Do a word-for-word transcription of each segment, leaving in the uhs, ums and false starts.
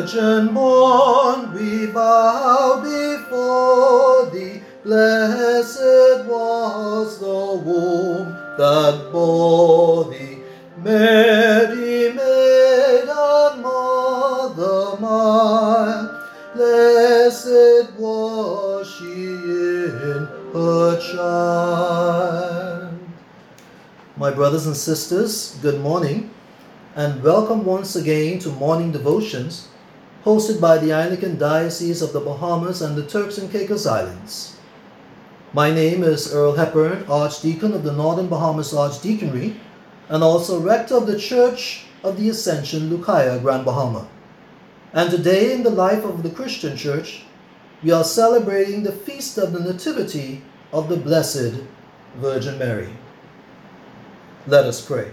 Virgin born, we bow before thee. Blessed was the womb that bore thee. Mary, maiden mother mild, blessed was she in her child. My brothers and sisters, good morning, and welcome once again to Morning Devotions, hosted by the Anglican Diocese of the Bahamas and the Turks and Caicos Islands. My name is Earl Hepburn, Archdeacon of the Northern Bahamas Archdeaconry, and also Rector of the Church of the Ascension, Lucaya, Grand Bahama. And today in the life of the Christian Church, we are celebrating the Feast of the Nativity of the Blessed Virgin Mary. Let us pray.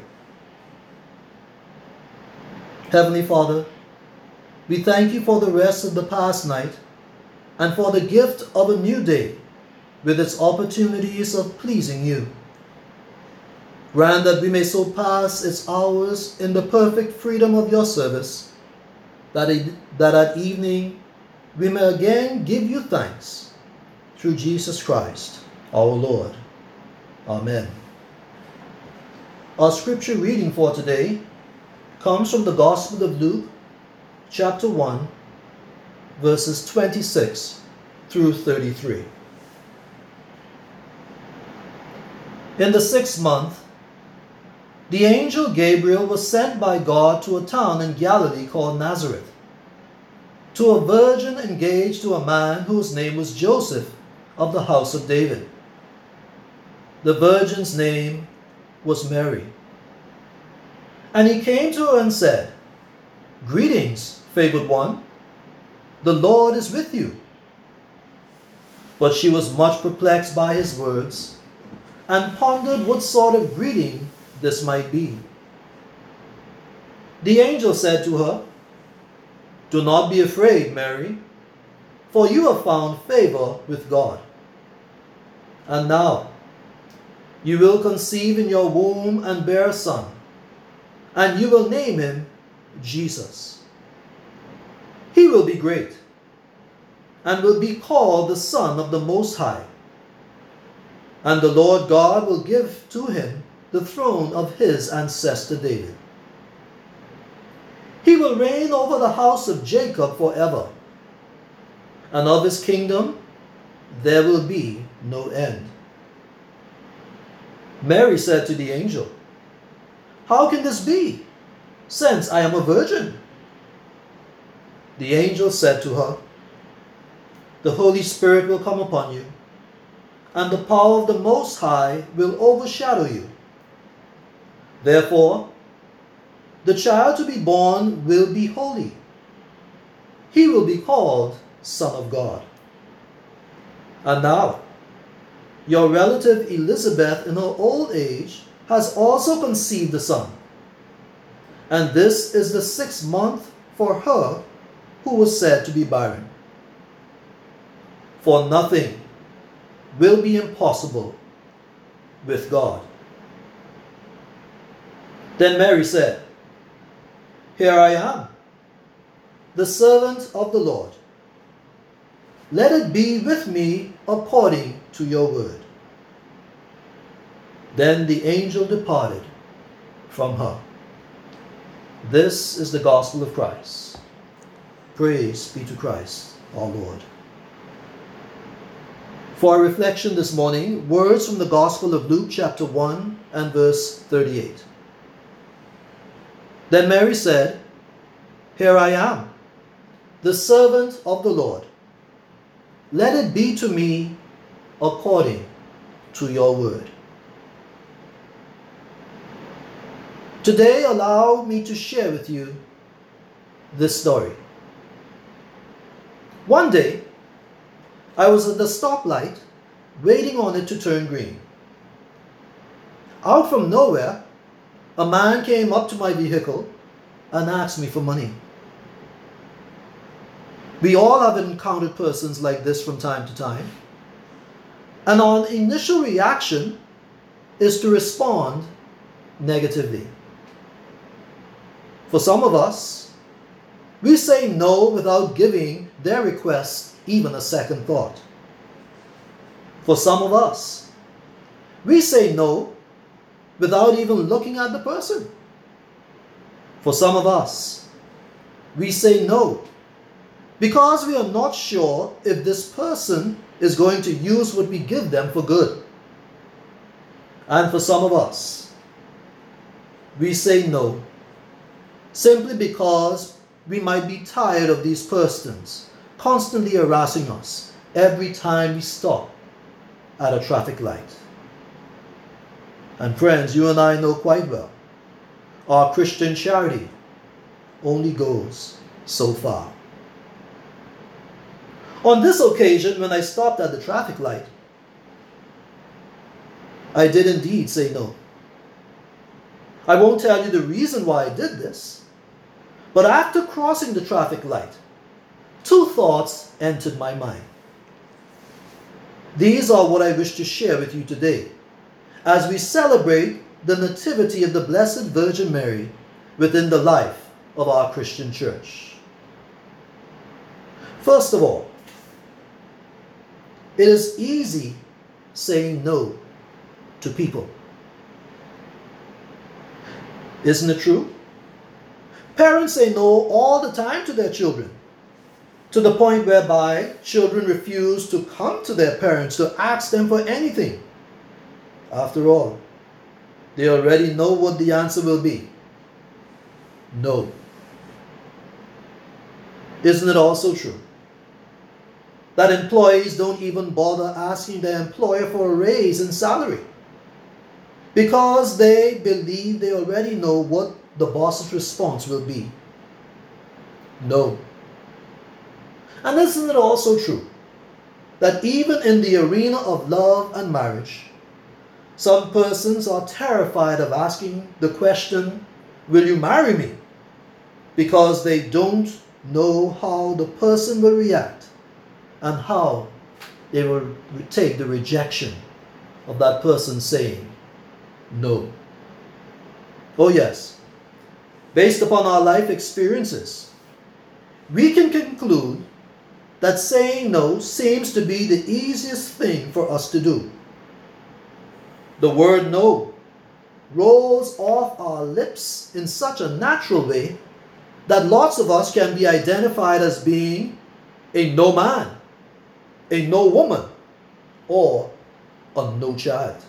Heavenly Father, we thank you for the rest of the past night and for the gift of a new day with its opportunities of pleasing you. Grant that we may so pass its hours in the perfect freedom of your service, that, it, that at evening we may again give you thanks through Jesus Christ, our Lord. Amen. Our scripture reading for today comes from the Gospel of Luke, chapter one, verses twenty-six through thirty-three. In the sixth month, the angel Gabriel was sent by God to a town in Galilee called Nazareth, to a virgin engaged to a man whose name was Joseph of the house of David. The virgin's name was Mary. And he came to her and said, "Greetings, favored one, the Lord is with you." But she was much perplexed by his words, and pondered what sort of greeting this might be. The angel said to her, "Do not be afraid, Mary, for you have found favor with God. And now you will conceive in your womb and bear a son, and you will name him Jesus. He will be great, and will be called the Son of the Most High. And the Lord God will give to him the throne of his ancestor David. He will reign over the house of Jacob forever, and of his kingdom there will be no end." Mary said to the angel, "How can this be, since I am a virgin?" The angel said to her, "The Holy Spirit will come upon you, and the power of the Most High will overshadow you. Therefore, the child to be born will be holy. He will be called Son of God. And now, your relative Elizabeth in her old age has also conceived a son, and this is the sixth month for her who was said to be barren. For nothing will be impossible with God." Then Mary said, "Here I am, the servant of the Lord. Let it be with me according to your word." Then the angel departed from her. This is the gospel of Christ. Praise be to Christ, our Lord. For our reflection this morning, words from the Gospel of Luke chapter one and verse thirty-eight. Then Mary said, "Here I am, the servant of the Lord. Let it be to me according to your word." Today, allow me to share with you this story. One day, I was at the stoplight waiting on it to turn green. Out from nowhere, a man came up to my vehicle and asked me for money. We all have encountered persons like this from time to time, and our initial reaction is to respond negatively. For some of us, We say no without giving their request even a second thought. For some of us, we say no without even looking at the person. For some of us, we say no because we are not sure if this person is going to use what we give them for good. And for some of us, we say no simply because we might be tired of these persons constantly harassing us every time we stop at a traffic light. And friends, you and I know quite well, our Christian charity only goes so far. On this occasion, when I stopped at the traffic light, I did indeed say no. I won't tell you the reason why I did this, but after crossing the traffic light, two thoughts entered my mind. These are what I wish to share with you today as we celebrate the Nativity of the Blessed Virgin Mary within the life of our Christian church. First of all, it is easy saying no to people. Isn't it true? Parents say no all the time to their children, to the point whereby children refuse to come to their parents to ask them for anything. After all, they already know what the answer will be. No. Isn't it also true that employees don't even bother asking their employer for a raise in salary because they believe they already know what the boss's response will be? No. And isn't it also true that even in the arena of love and marriage, some persons are terrified of asking the question, "Will you marry me?" because they don't know how the person will react and how they will take the rejection of that person saying no. Oh yes, based upon our life experiences, we can conclude that saying no seems to be the easiest thing for us to do. The word no rolls off our lips in such a natural way that lots of us can be identified as being a no man, a no woman, or a no child.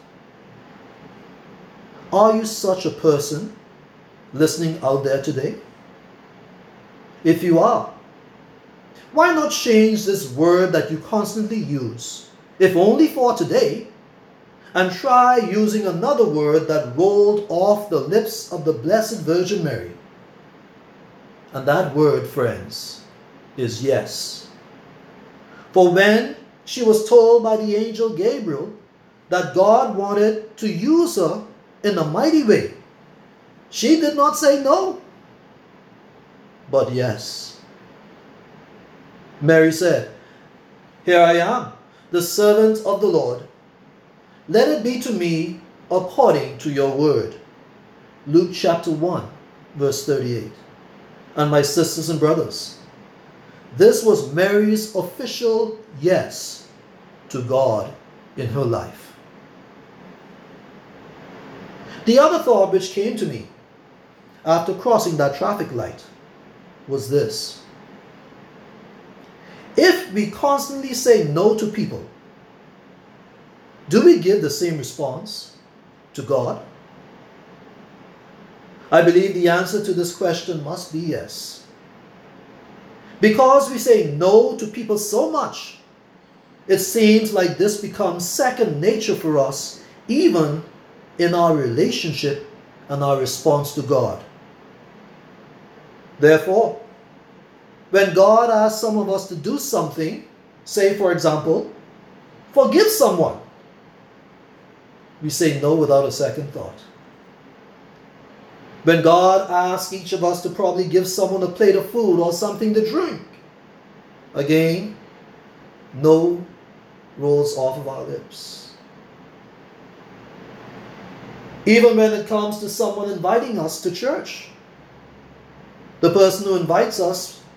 Are you such a person listening out there today? If you are, why not change this word that you constantly use, if only for today, and try using another word that rolled off the lips of the Blessed Virgin Mary? And that word, friends, is yes. For when she was told by the angel Gabriel that God wanted to use her in a mighty way, she did not say no, but yes. Mary said, "Here I am, the servant of the Lord. Let it be to me according to your word." Luke chapter one, verse thirty-eight. And my sisters and brothers, this was Mary's official yes to God in her life. The other thought which came to me after crossing that traffic light was this: if we constantly say no to people, do we give the same response to God? I believe the answer to this question must be yes. Because we say no to people so much, it seems like this becomes second nature for us, even in our relationship and our response to God. Therefore, when God asks some of us to do something, say for example, forgive someone, we say no without a second thought. When God asks each of us to probably give someone a plate of food or something to drink, again, no rolls off of our lips. Even when it comes to someone inviting us to church, the person who invites us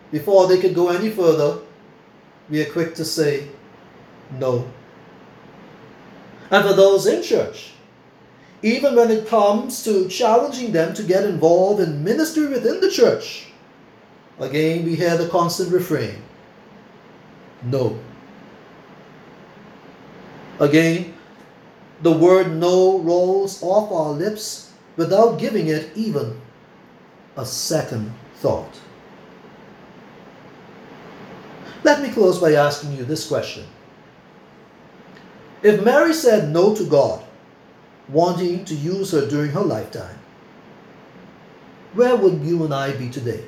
before they could go any further, we are quick to say no. And for those in church, even when it comes to challenging them to get involved in ministry within the church, again we hear the constant refrain, no. Again, the word no rolls off our lips without giving it even a second thought. Let me close by asking you this question. If Mary said no to God, wanting to use her during her lifetime, where would you and I be today?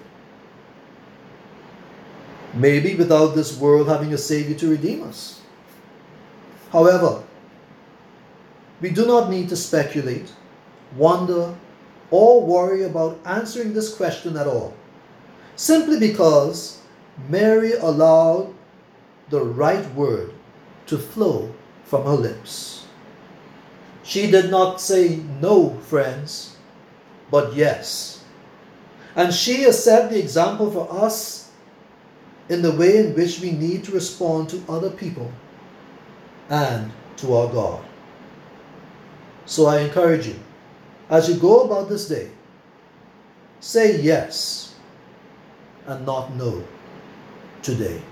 Maybe without this world having a Savior to redeem us. However, we do not need to speculate, wonder, or worry about answering this question at all, simply because Mary allowed the right word to flow from her lips. She did not say no, friends, but yes. And she has set the example for us in the way in which we need to respond to other people and to our God. So I encourage you, as you go about this day, say yes and not no today.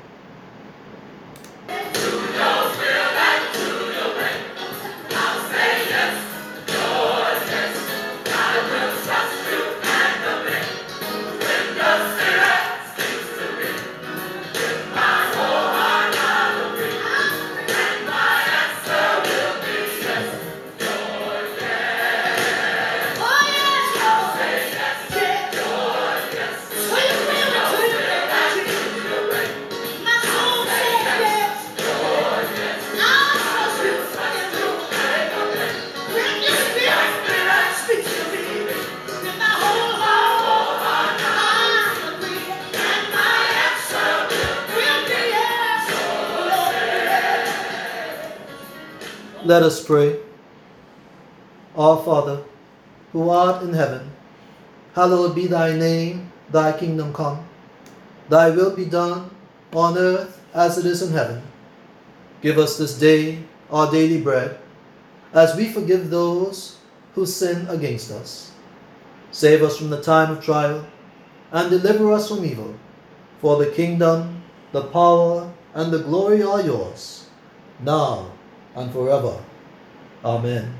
Let us pray. Our Father, who art in heaven, hallowed be thy name, thy kingdom come. Thy will be done on earth as it is in heaven. Give us this day our daily bread, as we forgive those who sin against us. Save us from the time of trial, and deliver us from evil. For the kingdom, the power, and the glory are yours, now and forever. Amen.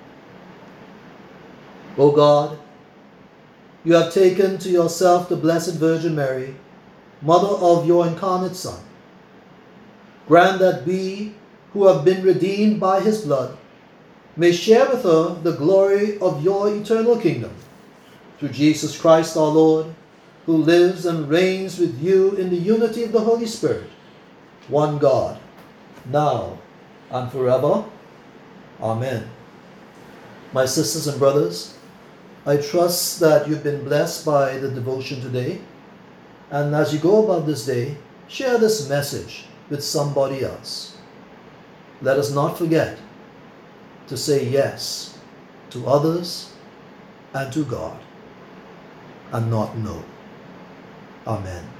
O God, you have taken to yourself the Blessed Virgin Mary, Mother of your incarnate Son. Grant that we, who have been redeemed by his blood, may share with her the glory of your eternal kingdom. Through Jesus Christ our Lord, who lives and reigns with you in the unity of the Holy Spirit, one God, now and forever. Amen. My sisters and brothers, I trust that you've been blessed by the devotion today. And as you go about this day, share this message with somebody else. Let us not forget to say yes to others and to God, and not no. Amen.